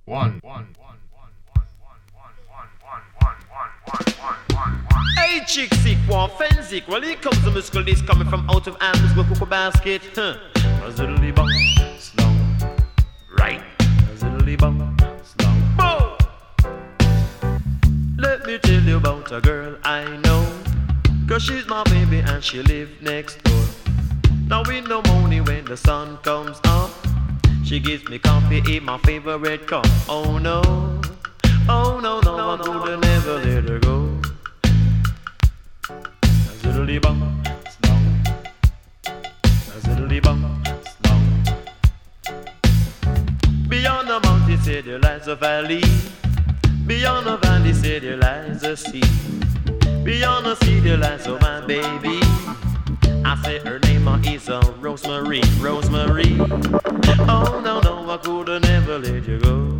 Hey, chick sick, one fensic. Well, here comes the musical disc coming from out of Amber's Cocoa Basket. A ziddly bum, slow, right. A ziddly bum, slow, boom. Let me tell you about a girl I know. 'Cause she's my baby and she live next door. Now in the morning when the sun comes up, she gives me coffee in my favorite cup. Oh no, oh no, no, I could never let her go. A ziddly bum, slow. A ziddly bum, slow. Beyond the mountain, say there lies a valley. Beyond the valley, say there lies a sea. Beyond the sea, there lies oh my baby. I say her name is Rosemary, Rosemary. Oh no, no, I could never let you go.